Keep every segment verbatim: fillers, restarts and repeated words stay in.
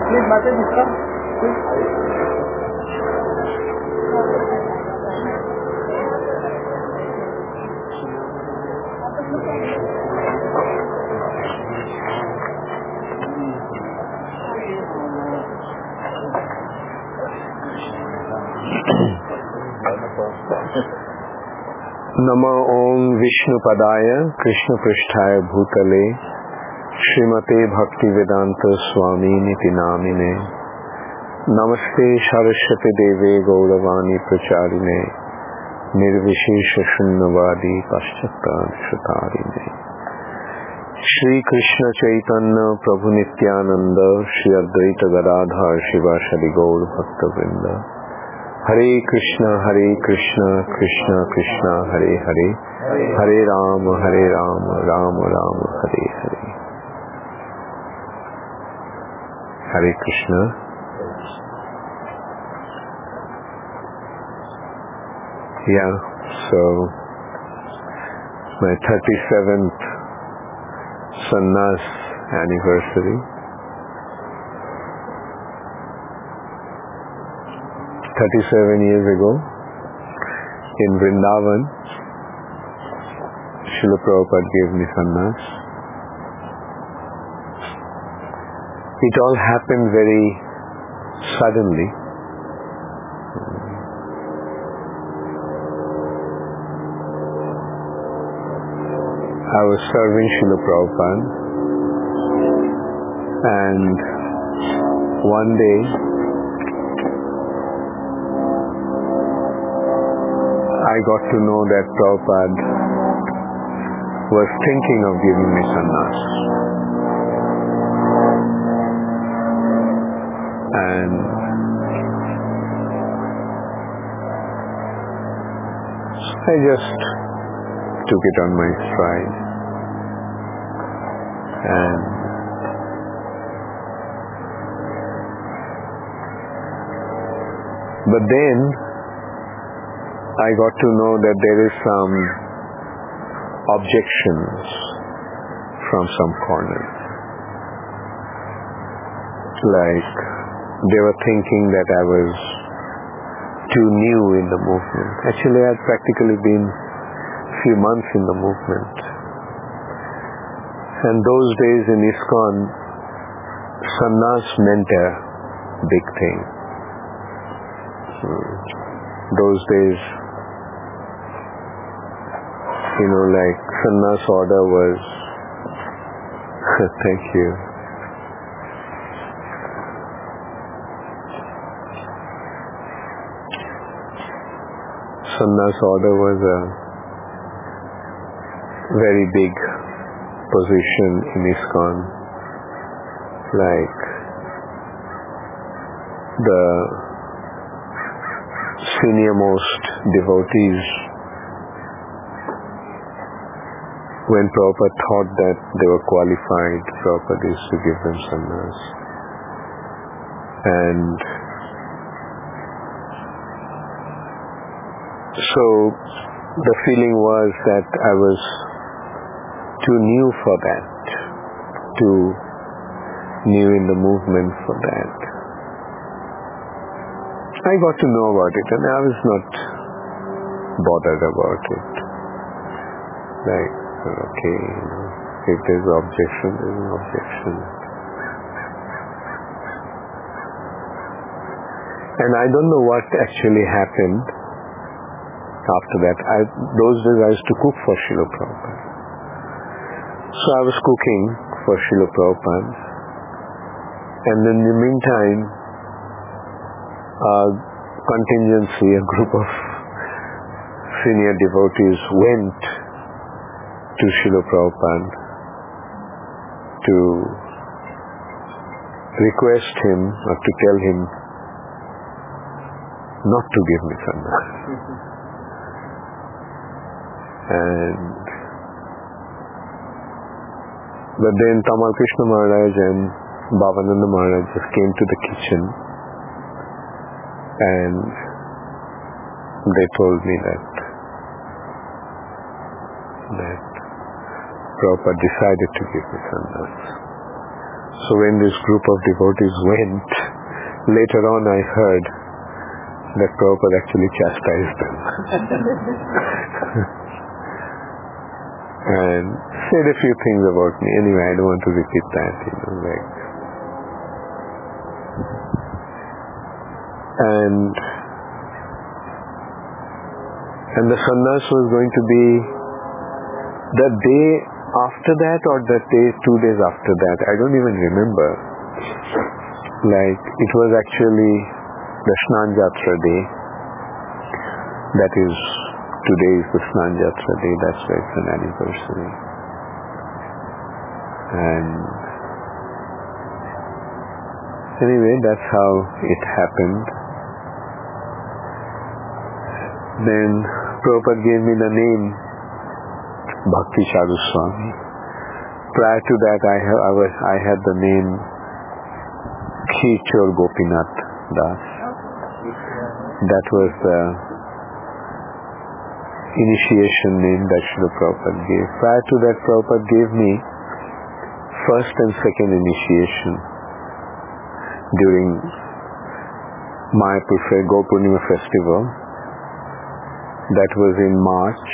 Please, Mataji, come. Namo Om Vishnupadaya Krishna Pristhaya Bhutale Srimate Bhaktivedanta Swami Niti Namine Namaste Saraswati Deve Gauravani Pracharine Nirvishesha Shunnavadi Paschatad Shatarine Shri Krishna Chaitanya Prabhu Nityananda Shri Advaita Gadadhar Shivashadi Gaur Bhakta Vrinda Hare Krishna, Hare Krishna, Krishna Krishna, Hare Hare, Hare Rama, Hare Rama, Rama Rama, Hare Hare. Hare Krishna. Yeah, so my thirty-seventh sannyas anniversary. thirty-seven years ago, in Vrindavan, Srila Prabhupada gave me sannyas. It all happened very suddenly. I was serving Srila Prabhupada, and one day, I got to know that Prabhupada was thinking of giving me sannyas. And I just took it on my stride. And but then I got to know that there is some objections from some corners. Like they were thinking that I was too new in the movement. Actually, I had practically been a few months in the movement. And those days in ISKCON, sannyas meant a big thing. Those days, you know, like sannyas order was, thank you. Sannyas order was a very big position in ISKCON. Like the senior most devotees, when Prabhupada thought that they were qualified, Prabhupada used to give them sannyas. And so the feeling was that I was too new for that, too new in the movement for that. I got to know about it and I was not bothered about it. Like, okay, you know, if there's an objection, there's an objection. And I don't know what actually happened after that. I, those days I used to cook for Srila Prabhupada. So I was cooking for Srila Prabhupada. And in the meantime, a contingency, a group of senior devotees went to Srila Prabhupada to request him or to tell him not to give me sannyas. And but then Tamal Krishna Maharaj and Bhavananda Maharaj just came to the kitchen and they told me that that Prabhupada decided to give me sannyas. So when this group of devotees went, later on I heard that Prabhupada actually chastised them. And said a few things about me. Anyway, I don't want to repeat that, you know, like. And and the sannyas was going to be the day after that or the day two days after that. I don't even remember. Like, it was actually the Snan Jatra day. That is, today is the Snan Jatra day. That's why it's an anniversary. And anyway, that's how it happened. Then Prabhupada gave me the name Bhakti Charu Swami. Prior to that, I, ha- I, was, I had the name Khichor Gopinath Das. That was the initiation name that Srila Prabhupada gave. Prior to that, Prabhupada gave me first and second initiation during Mayapur Gaur Purnima festival. That was in March.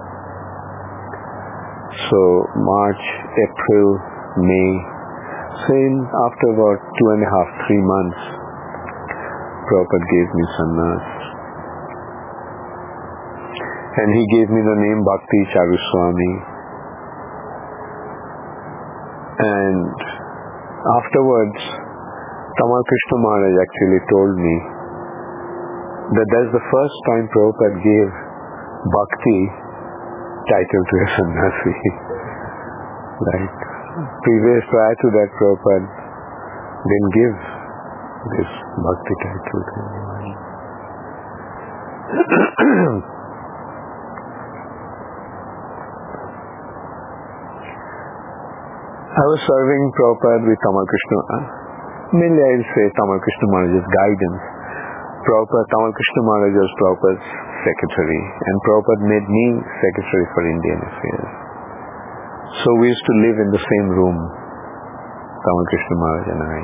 So March, April, May. So in, after about two and a half, three months, Prabhupada gave me sannyas. And he gave me the name Bhakti Charu Swami. And afterwards, Tamal Krishna Maharaj actually told me that that's the first time Prabhupada gave Bhakti title to a sannyasi. Like, previous, prior to that, Prabhupada didn't give this Bhakti title to anyone. I was serving Prabhupada with Tamal Krishna. Mainly I'll say Tamal Krishna Maharaj's guidance. Prabhupada, Tamal Krishna Maharaj was Prabhupada's secretary, and Prabhupada made me secretary for Indian affairs. So we used to live in the same room, Tamal Krishna Maharaj and I.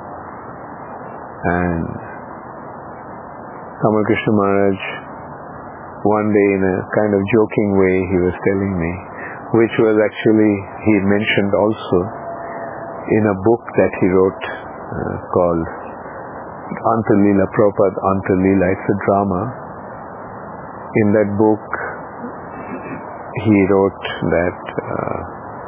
And Tamal Krishna Maharaj, one day in a kind of joking way, he was telling me, which was actually, he mentioned also in a book that he wrote uh, called Antarlila, Prabhupada Antarlila. It's a drama. In that book, he wrote that uh,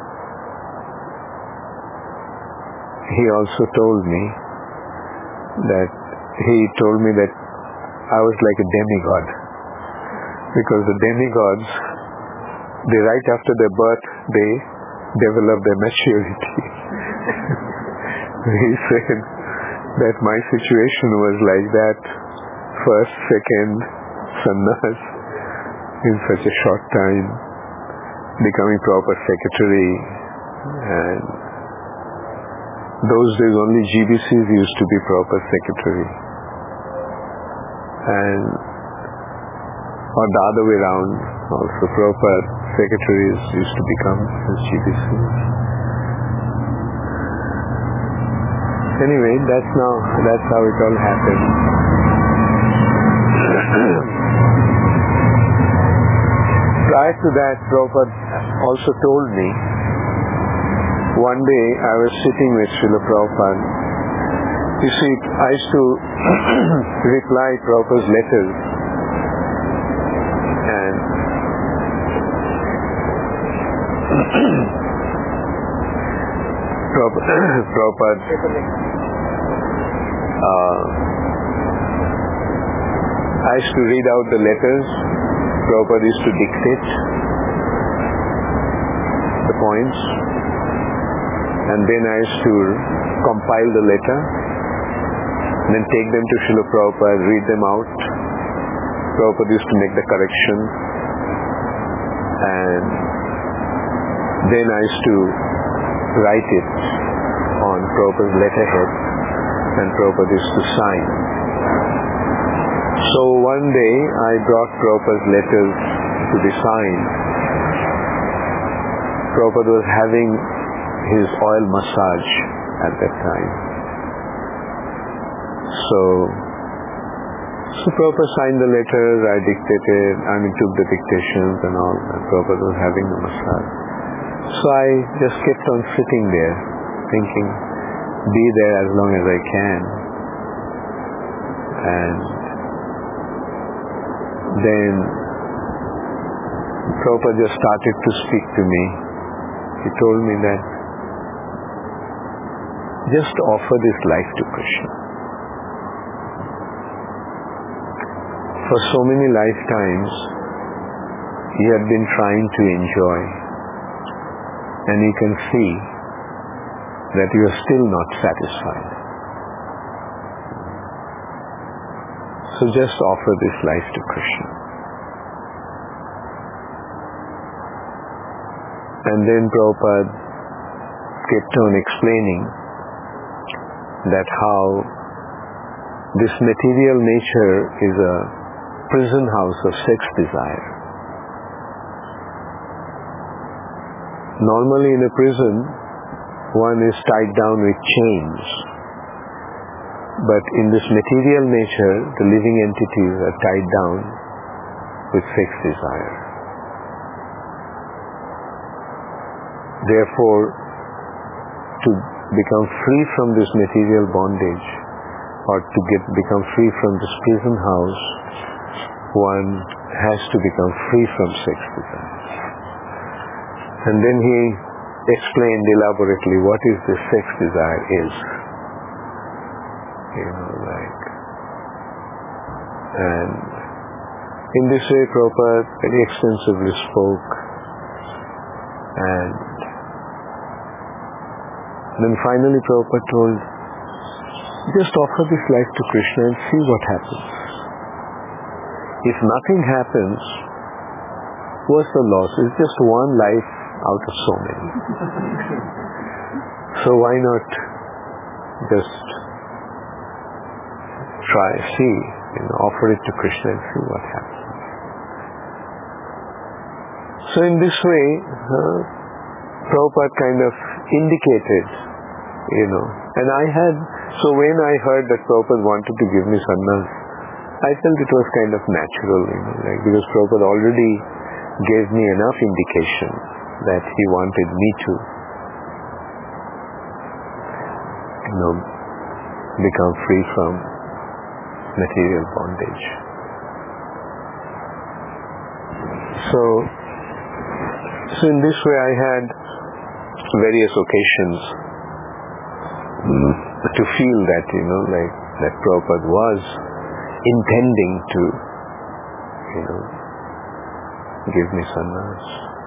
he also told me that he told me that I was like a demigod, because the demigods, they right after their birth, they develop their maturity. He said that my situation was like that, first, second, sannyas in such a short time, becoming proper secretary, and those days only G B Cs used to be proper secretary, and or the other way around, also proper secretaries used to become G B Cs. Anyway, that's now, that's how it all happened. Prior to that, Prabhupada also told me, one day I was sitting with Srila Prabhupada. You see, I used to reply Prabhupada's letters, and Prabhupada uh, I used to read out the letters. Prabhupada used to dictate the points, and then I used to compile the letter, and then take them to Srila Prabhupada, read them out. Prabhupada used to make the correction, and then I used to write it on Prabhupada's letterhead, and Prabhupada used to sign. So one day I brought Prabhupada's letters to be signed. Prabhupada was having his oil massage at that time. So, so Prabhupada signed the letters, I dictated, I mean took the dictations and all, and Prabhupada was having the massage. So I just kept on sitting there, thinking, be there as long as I can. And then Prabhupada just started to speak to me. He told me that just offer this life to Krishna. For so many lifetimes, you have been trying to enjoy, and you can see that you are still not satisfied. So just offer this life to Krishna. And then Prabhupada kept on explaining that how this material nature is a prison house of sex desire. Normally in a prison, one is tied down with chains. But in this material nature, the living entities are tied down with sex desire. Therefore, to become free from this material bondage, or to get become free from this prison house, one has to become free from sex desire. And then he explained elaborately what is this sex desire is. You know, like, and in this way Prabhupada very extensively spoke, and then finally Prabhupada told, just offer this life to Krishna and see what happens. If nothing happens, what's the loss? It's just one life out of so many. So why not just try, see, you know, offer it to Krishna and see what happens. So in this way, uh, Prabhupada kind of indicated, you know, and I had, so when I heard that Prabhupada wanted to give me sannyas, I felt it was kind of natural, you know, like, because Prabhupada already gave me enough indication that he wanted me to, you know, become free from material bondage. So, so in this way I had various occasions mm, to feel that, you know, like that Prabhupada was intending to, you know, give me sannyas.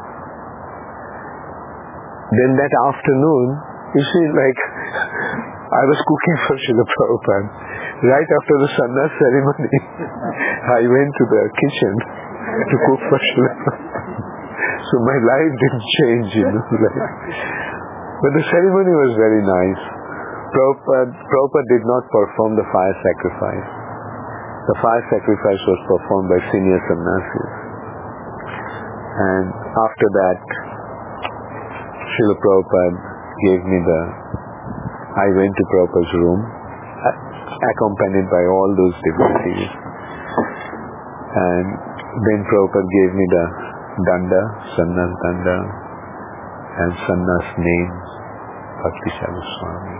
Then that afternoon, you see, like, I was cooking for Srila Prabhupada. Right after the sannyas ceremony, I went to the kitchen to cook for Srila Prabhupada. So my life didn't change, you know. Like. But the ceremony was very nice. Prabhupada, Prabhupada did not perform the fire sacrifice. The fire sacrifice was performed by senior sannyasis. And after that, Srila Prabhupada gave me the, I went to Prabhupada's room, accompanied by all those devotees. And then Prabhupada gave me the danda, sannyas danda, and sannyas name, Bhakti Swami.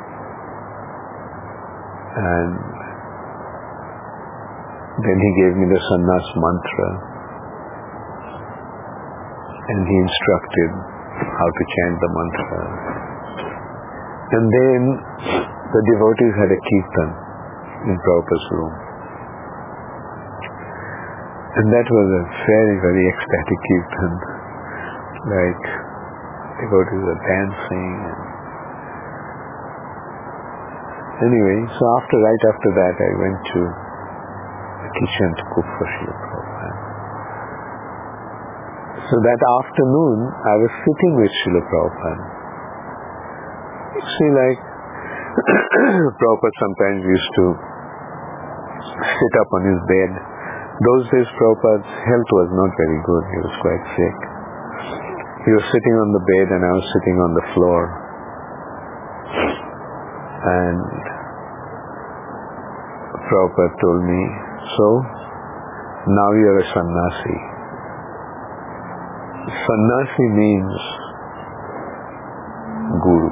And then he gave me the sannyas mantra, and he instructed how to chant the mantra. And then the devotees had a kirtan in Prabhupada's room. And that was a very, very ecstatic kirtan. Like, devotees were dancing. Anyway, so after, right after that, I went to the kitchen to cook for Srila Prabhupada. So that afternoon, I was sitting with Srila Prabhupada. See, like, Prabhupada sometimes used to sit up on his bed. Those days, Prabhupada's health was not very good. He was quite sick. He was sitting on the bed and I was sitting on the floor. And Prabhupada told me, so now you are a sannyasi. Sannyasi means guru.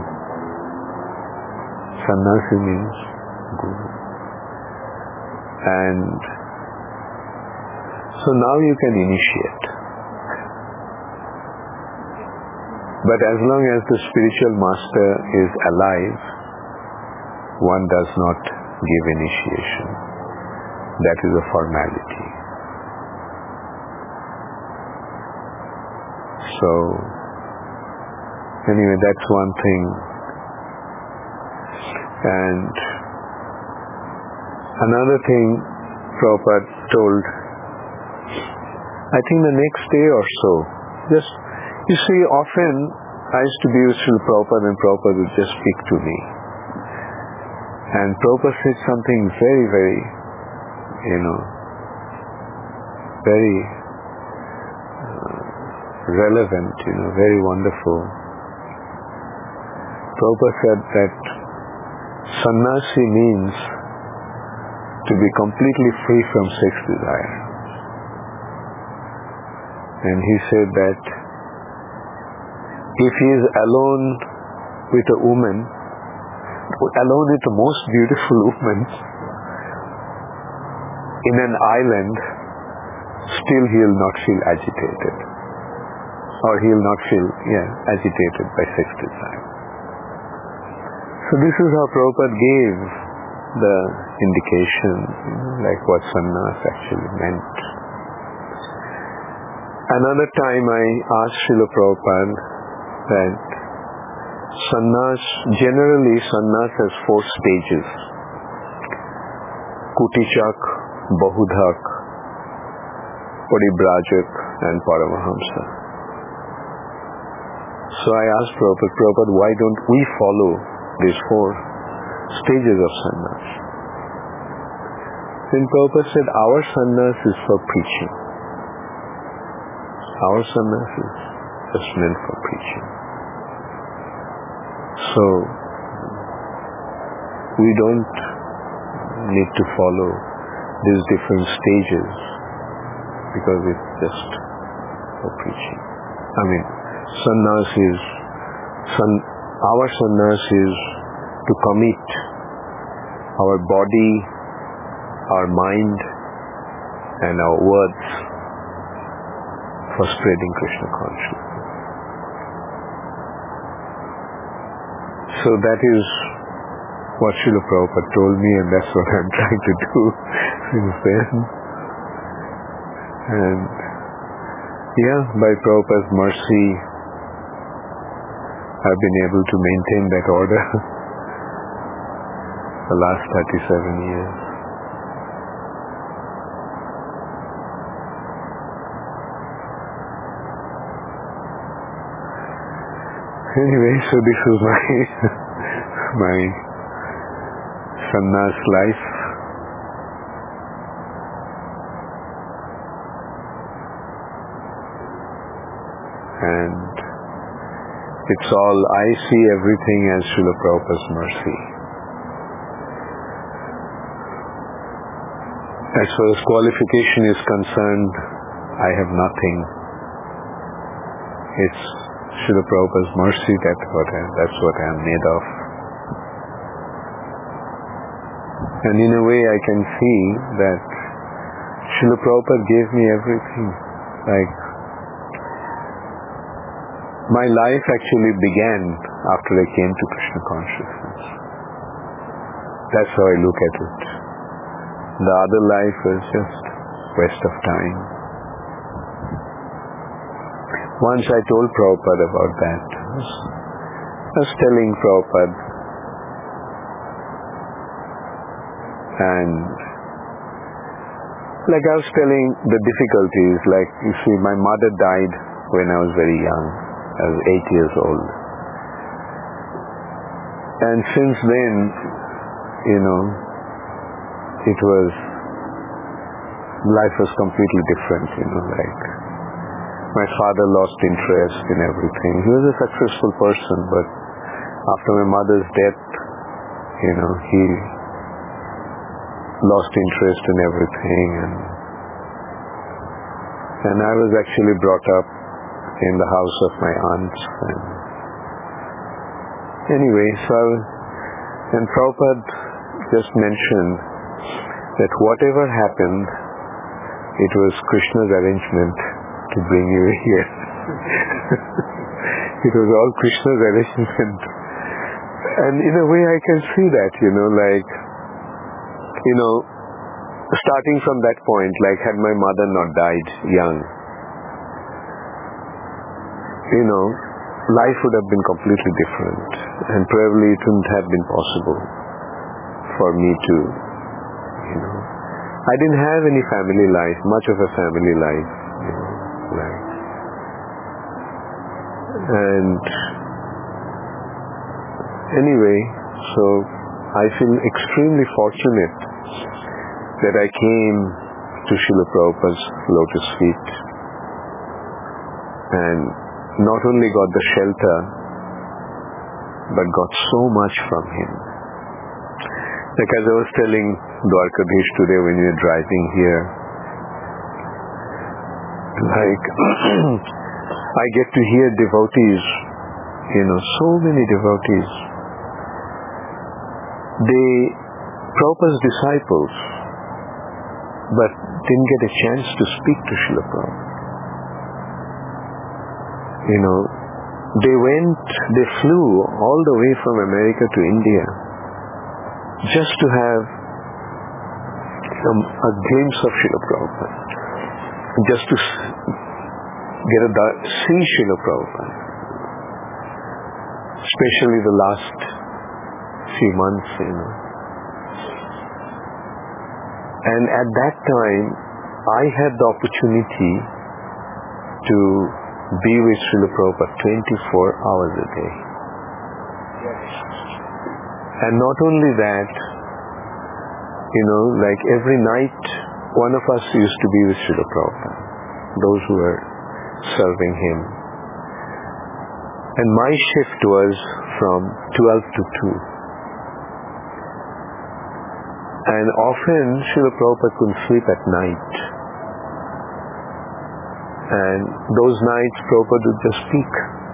Sannyasi means guru. And so now you can initiate. But as long as the spiritual master is alive, one does not give initiation. That is a formality. So, anyway, that's one thing. And another thing Prabhupada told, I think the next day or so, just, you see, often I used to be with Srila Prabhupada and Prabhupada would just speak to me. And Prabhupada said something very, very, you know, very uh, relevant, you know, very wonderful. Prabhupada said that sannyasi means to be completely free from sex desire. And he said that if he is alone with a woman, alone with the most beautiful woman in an island, still he will not feel agitated. Or he will not feel, yeah, agitated by sex desire. So this is how Prabhupada gave the indication, you know, like what sannyas actually meant. Another time I asked Srila Prabhupada that sannyas, generally sannyas has four stages: Kutichak, Bahudhak, Paribrajak and Paramahamsa. So I asked Prabhupada, Prabhupada, why don't we follow these four stages of sannyas? Then Prabhupada said, our sannyas is for preaching. Our sannyas is just meant for preaching. So, we don't need to follow these different stages because it's just for preaching. I mean, sannyas is, san, our sannyas is to commit our body, our mind and our words for spreading Krishna consciousness. So that is what Srila Prabhupada told me, and that's what I'm trying to do since then. And yeah, by Prabhupada's mercy, I've been able to maintain that order the last thirty-seven years. Anyway, so this is my my sannyas life. And it's all, I see everything as Srila Prabhupada's mercy. As far as qualification is concerned, I have nothing. It's Srila Prabhupada's mercy, that's what I, that's what I am made of. And in a way I can see that Srila Prabhupada gave me everything. Like, my life actually began after I came to Krishna consciousness. That's how I look at it. The other life was just waste of time. Once I told Prabhupada about that. I was, I was telling Prabhupada, and like I was telling the difficulties, like you see, my mother died when I was very young. I was eight years old. And since then, you know, it was, life was completely different, you know, like my father lost interest in everything. He was a successful person, but after my mother's death, you know, he lost interest in everything, and and I was actually brought up in the house of my aunts. And anyway, so and Prabhupada just mentioned that whatever happened, it was Krishna's arrangement to bring you here. It was all Krishna's arrangement. And in a way I can see that, you know, like, you know, starting from that point, like had my mother not died young, you know, life would have been completely different, and probably it wouldn't have been possible for me to, you know, I didn't have any family life, much of a family life, you know, like, and anyway, so I feel extremely fortunate that I came to Srila Prabhupada's lotus feet and not only got the shelter, but got so much from him. Like as I was telling Dwarkadhish today when we were driving here, like I get to hear devotees, you know, so many devotees. They, Prabhupada's disciples, but didn't get a chance to speak to Srila Prabhupada. You know, they went, they flew all the way from America to India just to have some, a glimpse of Srila Prabhupada, just to get a see Srila Prabhupada, especially the last few months, you know. And at that time, I had the opportunity to be with Srila Prabhupada twenty-four hours a day. And not only that, you know, like every night, one of us used to be with Srila Prabhupada, those who were serving him. And my shift was from twelve to two. And often Srila Prabhupada couldn't sleep at night. And those nights Prabhupada would just speak.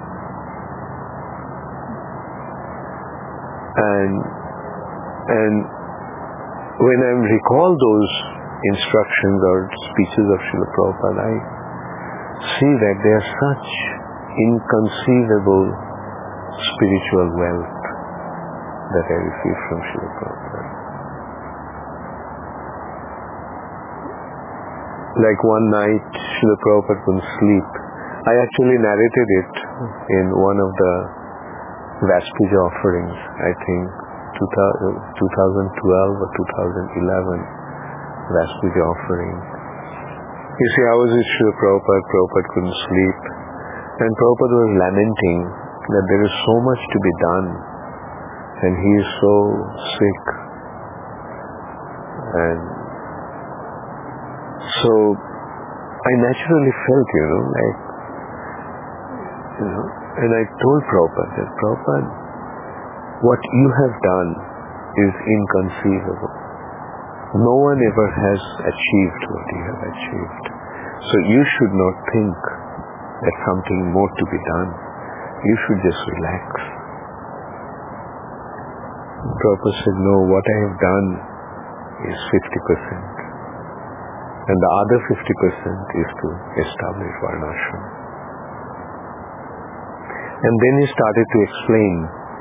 And and when I recall those instructions or speeches of Srila Prabhupada, I see that they are such inconceivable spiritual wealth that I received from Srila Prabhupada. Like one night, Srila Prabhupada couldn't sleep. I actually narrated it in one of the Vaspuja offerings, I think, twenty twelve or two thousand eleven Vaspuja offering. You see, I was with Srila Prabhupada, Prabhupada couldn't sleep, and Prabhupada was lamenting that there is so much to be done, and he is so sick. And so I naturally felt, you know, like, you know, and I told Prabhupada that, Prabhupada, what you have done is inconceivable. No one ever has achieved what you have achieved. So you should not think that something more to be done. You should just relax. Prabhupada said, no, what I have done is fifty percent. And the other fifty percent is to establish Varnashram. And then he started to explain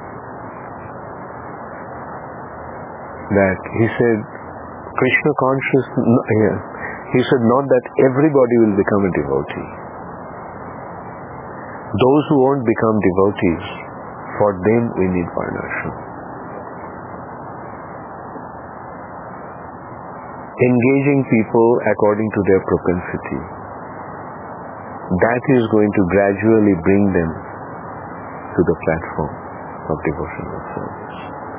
that he said, Krishna consciousness, yeah, he said not that everybody will become a devotee. Those who won't become devotees, for them we need Varnashram. Engaging people according to their propensity, that is going to gradually bring them to the platform of devotional service.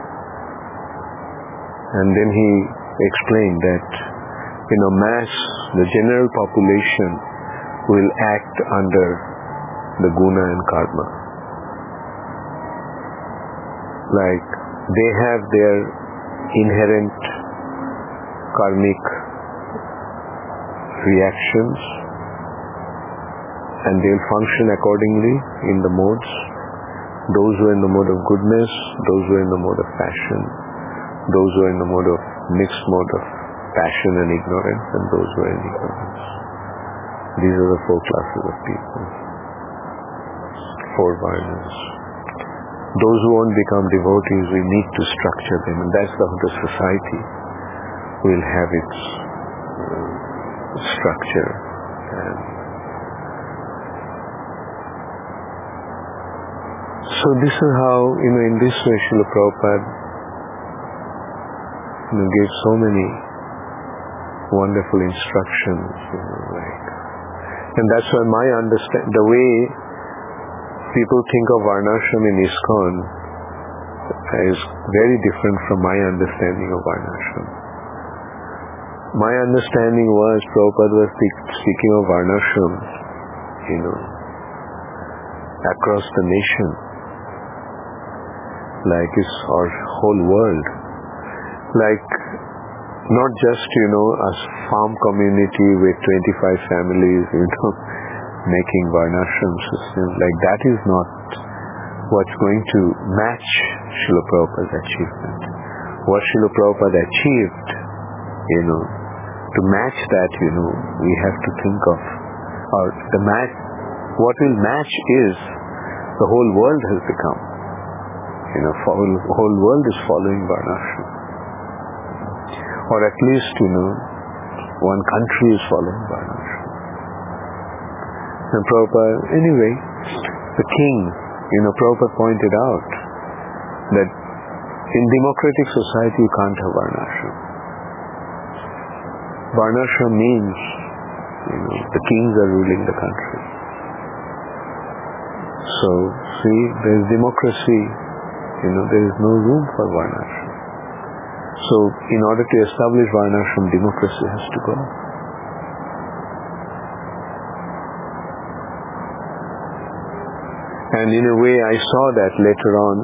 And then he explained that, you know, mass, the general population will act under the guna and karma. Like they have their inherent karmic reactions and they'll function accordingly in the modes. Those who are in the mode of goodness, those who are in the mode of passion, those who are in the mode of mixed mode of passion and ignorance, and those who are in ignorance. These are the four classes of people. Four varnas. Those who won't become devotees, we need to structure them, and that's how the society will have its uh, structure. And so this is how, you know, in this way Srila Prabhupada you know, gave so many wonderful instructions, you know, like, and that's why my understand the way people think of Varnashram in ISKCON is very different from my understanding of Varnashram. My understanding was Prabhupada was speaking of Varnashram, you know, across the nation, like it's our whole world, like not just, you know, a farm community with twenty-five families, you know, making Varnashram system, like that is not what's going to match Srila Prabhupada's achievement. What Srila Prabhupada achieved, you know, to match that, you know, we have to think of, or the match, what will match is the whole world has become, you know, whole, whole world is following Varnashram. Or at least, you know, one country is following Varnashram. And Prabhupada, anyway, the king, you know, Prabhupada pointed out that in democratic society you can't have Varnashram. Varnashram means, you know, the kings are ruling the country. So, see, there is democracy, you know, there is no room for Varnashram. So, in order to establish Varnashram, democracy has to go. And in a way, I saw that later on,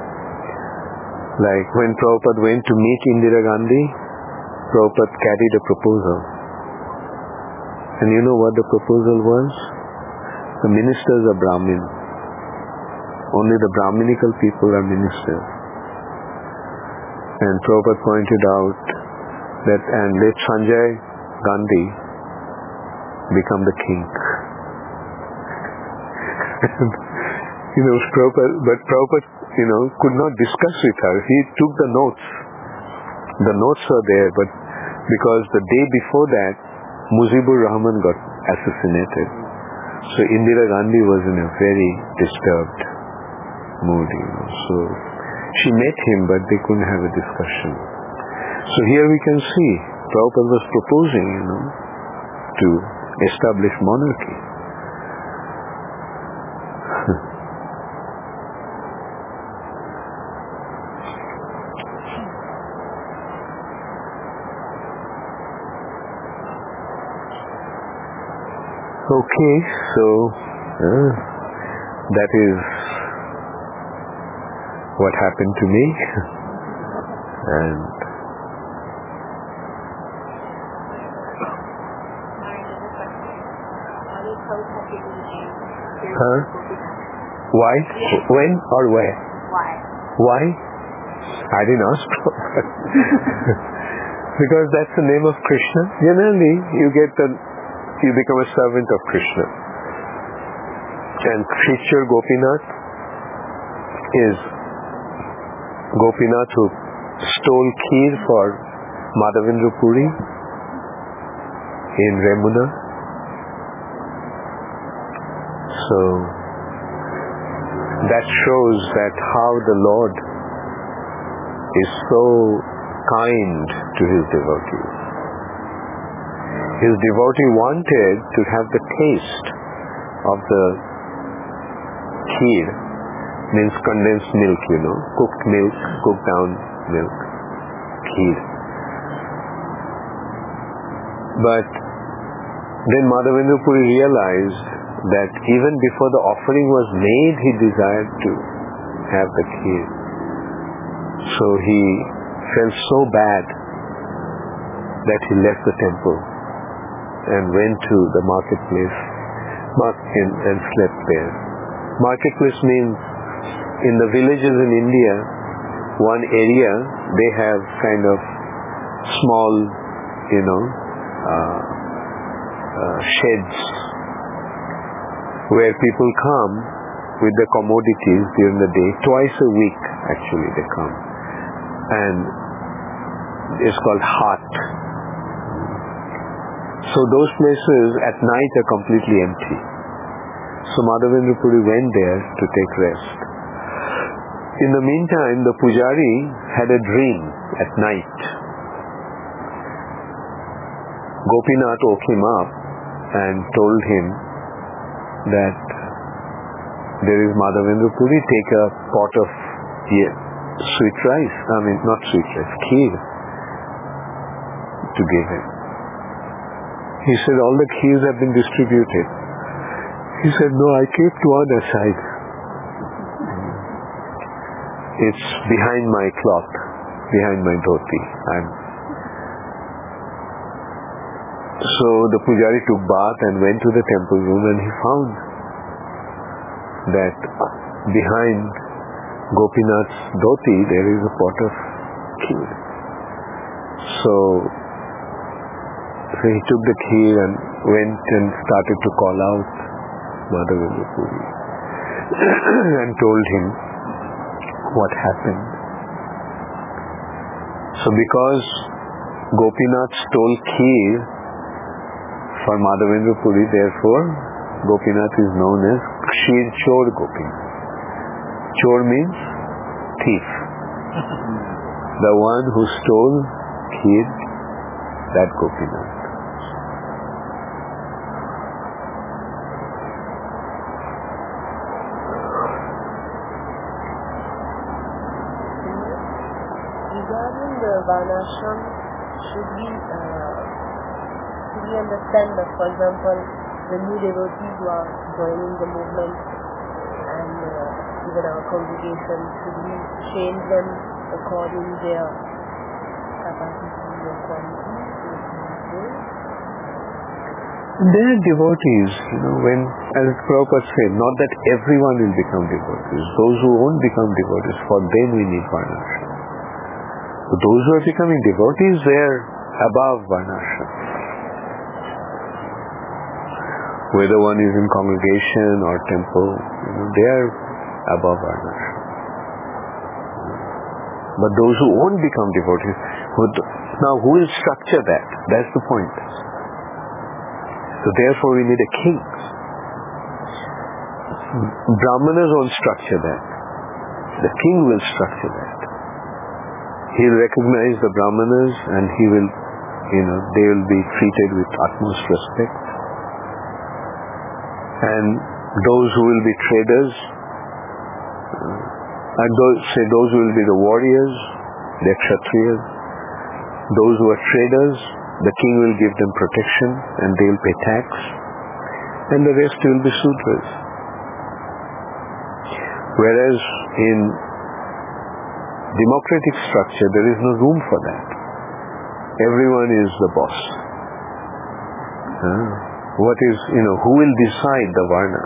like when Prabhupada went to meet Indira Gandhi, Prabhupada carried a proposal. And you know what the proposal was? The ministers are Brahmin. Only the Brahminical people are ministers. And Prabhupada pointed out that, and let Sanjay Gandhi become the king. And, you know, Prabhupada, but Prabhupada, you know, could not discuss with her. He took the notes. The notes are there, but because the day before that, Mujibur Rahman got assassinated. So Indira Gandhi was in a very disturbed mood, you know. So she met him, but they couldn't have a discussion. So here we can see, Prabhupada was proposing, you know, to establish monarchy. Okay, so uh, that is what happened to me. And huh? Why? When or where? Why? Why? I didn't ask. Because that's the name of Krishna. Generally, you get the you become a servant of Krishna. And Shishir Gopinath is Gopinath who stole kheer for Madhavendra Puri in Remuna. So that shows that how the Lord is so kind to his devotees. His devotee wanted to have the taste of the kheer, means condensed milk, you know, cooked milk, cooked down milk, kheer. But then Madhavendra Puri realized that even before the offering was made, he desired to have the kheer. So he felt so bad that he left the temple and went to the marketplace market and slept there. Marketplace means in the villages in India, one area they have kind of small, you know, uh, uh, sheds where people come with the commodities during the day. Twice a week actually they come, and it's called hart. So those places at night are completely empty. So Madhavendra Puri went there to take rest. In the meantime, the Pujari had a dream at night. Gopinath woke him up and told him that there is Madhavendra Puri, take a pot of yeah, sweet rice, I mean not sweet rice, kheer to give him. He said, all the kheers have been distributed. He said, no, I kept one aside. It's behind my cloth, behind my dhoti. And so the Pujari took bath and went to the temple room, and he found that behind Gopinath's dhoti there is a pot of kheer. So, so he took the kheer and went and started to call out Madhavendra Puri and told him what happened. So because Gopinath stole kheer for Madhavendra Puri, therefore Gopinath is known as Kheer Chor Gopinath. Chor means thief. The one who stole kheer, that Gopinath. Regarding the Varnashram, should we, uh, should we understand that, for example, the new devotees who are joining the movement and uh, even our congregation, should we change them according to their capacity or quality? They are devotees, you know, when, as Prabhupada said, not that everyone will become devotees. Those who won't become devotees, for them we need Varnashram. But those who are becoming devotees, they are above Varnashram. Whether one is in congregation or temple, you know, they are above Varnashram. But those who won't become devotees, now who will structure that? That's the point. So therefore we need a king. Brahmanas won't structure that. The king will structure that. He will recognize the Brahmanas and he will, you know, they will be treated with utmost respect. And those who will be traders, and those, say those who will be the warriors, the Kshatriyas, those who are traders, the king will give them protection and they will pay tax, and the rest will be Sudras. Whereas in democratic structure there is no room for that. Everyone is the boss. Uh, what is, you know, who will decide the Varna?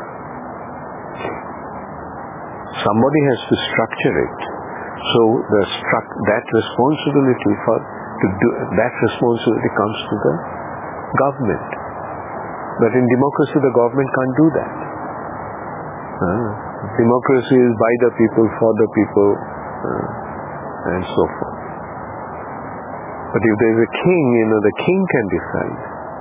Somebody has to structure it. So the stru- that responsibility for to do that responsibility comes to the government. But in democracy, the government can't do that. Uh, democracy is by the people, for the people, uh, and so forth. But if there is a king, you know, the king can decide.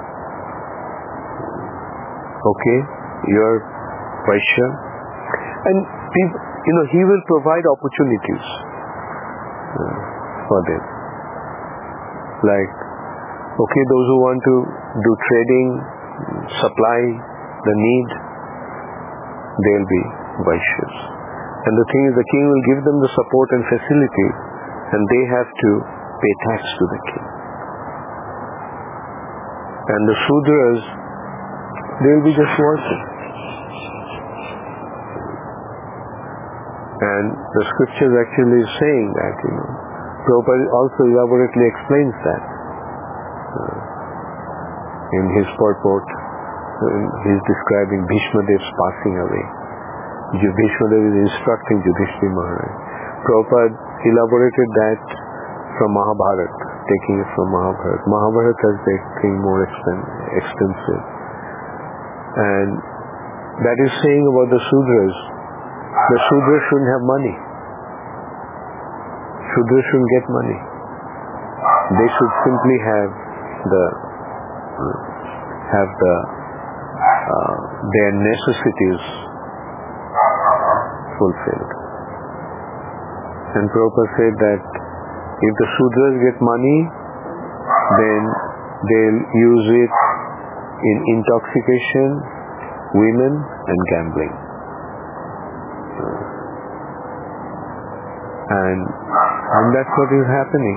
Okay, you're Vaishya, and people, you know, he will provide opportunities uh, for them. Like, okay, those who want to do trading, supply the need, they'll be Vaishyas. And the thing is, the king will give them the support and facility, and they have to pay tax to the king. And the Sudras, they'll be just working. And the scriptures actually is saying that, you know. Prabhupada also elaborately explains that. Uh, in his purport, uh, he is describing Bhishma Dev's passing away. Bhishma Dev is instructing Yudhishthira Maharaj. Prabhupada elaborated that from Mahabharata, taking it from Mahabharata. Mahabharata has the thing more extensive. And that is saying about the Sudras. The Sudras shouldn't have money. Sudras shouldn't get money. They should simply have the have the uh, their necessities fulfilled. And Prabhupada said that if the Sudras get money, then they'll use it in intoxication, women, and gambling. And, and that's what is happening.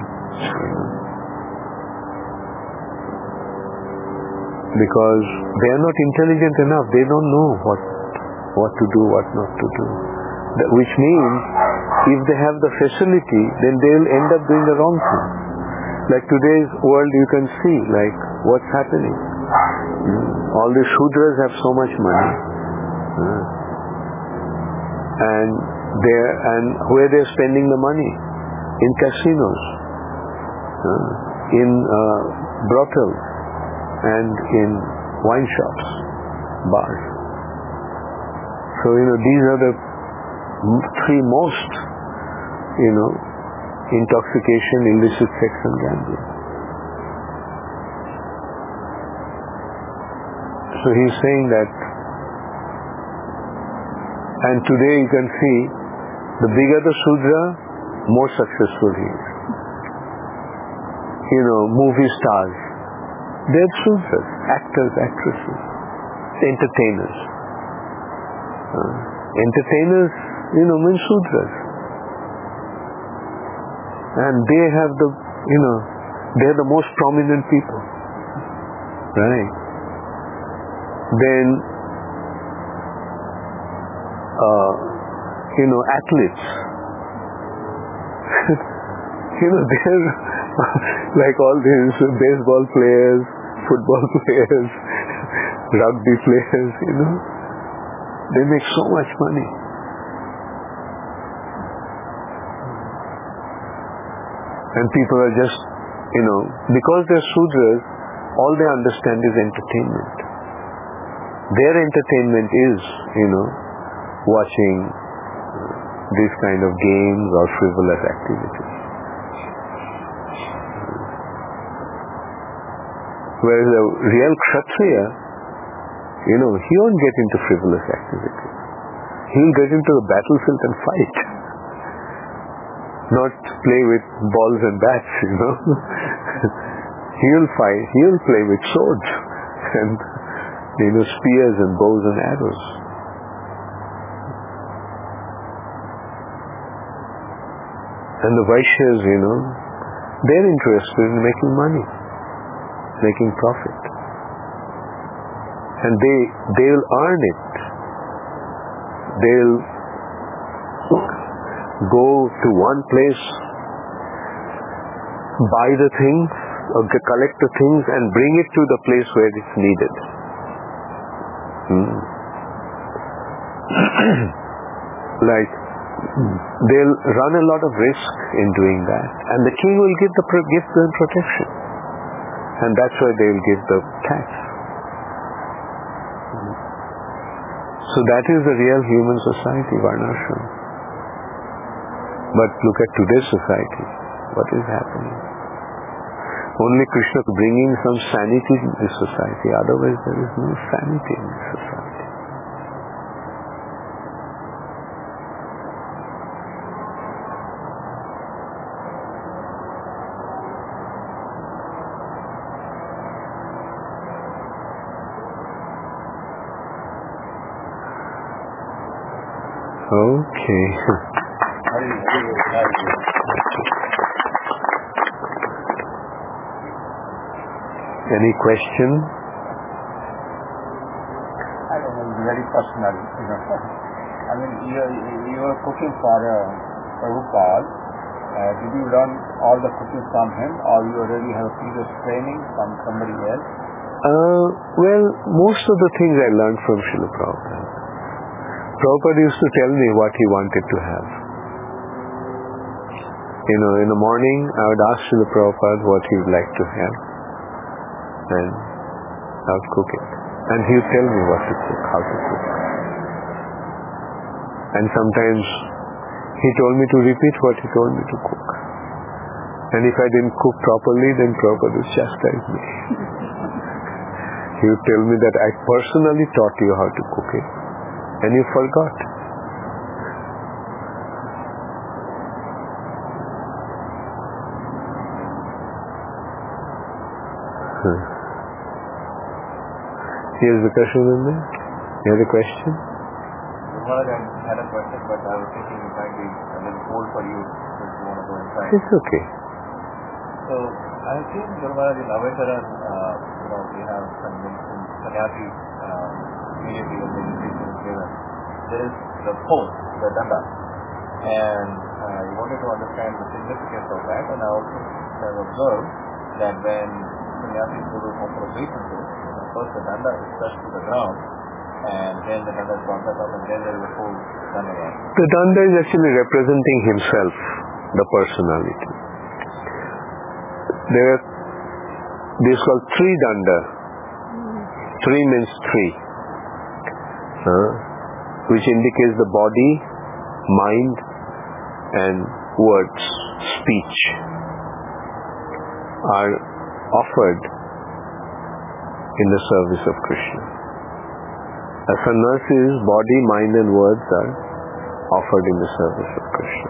Because they are not intelligent enough. They don't know what what to do, what not to do. That, which means, if they have the facility, then they will end up doing the wrong thing. Like today's world, you can see, like, what's happening. Mm. All the Shudras have so much money. Mm. And they and where they're spending the money? In casinos, uh, in uh, brothels, and in wine shops, bars. So, you know, these are the three most, you know, intoxication, illicit sex and gambling. So he's saying that, and today you can see, the bigger the Sudra, more successful he is. You know, movie stars, they're Sudras, actors, actresses, entertainers. Uh, entertainers, you know, mean Sudras. And they have the, you know, they're the most prominent people. Right? Then, uh, you know, athletes. You know, they're like all these baseball players, football players, rugby players, you know. They make so much money. And people are just, you know, because they're Sudras, all they understand is entertainment. Their entertainment is, you know, watching these kind of games or frivolous activities. Whereas a real Kshatriya, you know, he won't get into frivolous activities. He'll get into the battlefield and fight. Not play with balls and bats, you know. He'll fight, he'll play with swords and, you know, spears and bows and arrows. And the Vaishyas, you know, they're interested in making money, making profit. And they, they'll earn it. They'll go to one place, buy the things, or collect the things and bring it to the place where it's needed. Hmm. Like, they'll run a lot of risk in doing that, and the king will give the give them protection, and that's why they'll give the tax. So that is the real human society, Varnashram. But look at today's society. What is happening? Only Krishna is bringing some sanity in this society. Otherwise, there is no sanity in this society. Okay. Any question? I don't know, very personal, you know. I mean, you, you were cooking for uh, Prabhupada. Uh, did you learn all the cooking from him, or you already have previous training from somebody else? Uh, well, most of the things I learned from Srila Prabhupada. Prabhupada used to tell me what he wanted to have. You know, in the morning, I would ask Srila Prabhupada what he would like to have, and I would cook it. And he would tell me what to cook, how to cook. And sometimes he told me to repeat what he told me to cook. And if I didn't cook properly, then Prabhupada would chastise me. He would tell me that I personally taught you how to cook it, and you forgot. Hmm. Here's the question, isn't it? You have a question? Maharaj, I had a question, but I was thinking it might be a little cold for you if you want to go inside. It's okay. So, I have seen, Guru Maharaj, in Avetaran, uh, you know, we have some sannyasi, um, immediately when meditation is given. There is the pose, the danda. And uh, you wanted to understand the significance of that, and I also have observed that when sannyasis go to concentration group, first the danda is touched to the ground, and then the danda is brought back up, and then there is a full danda again. The danda is actually representing himself, the personality. There are, this is called three danda. Three means three, uh, which indicates the body, mind, and words, speech, are offered in the service of Krishna. A sannyasi's body, mind, and words are offered in the service of Krishna.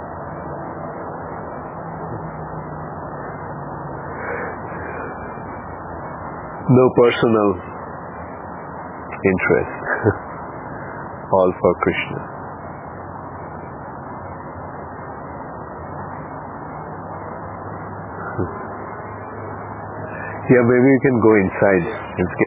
No personal interest, all for Krishna. Yeah, maybe you can go inside. It's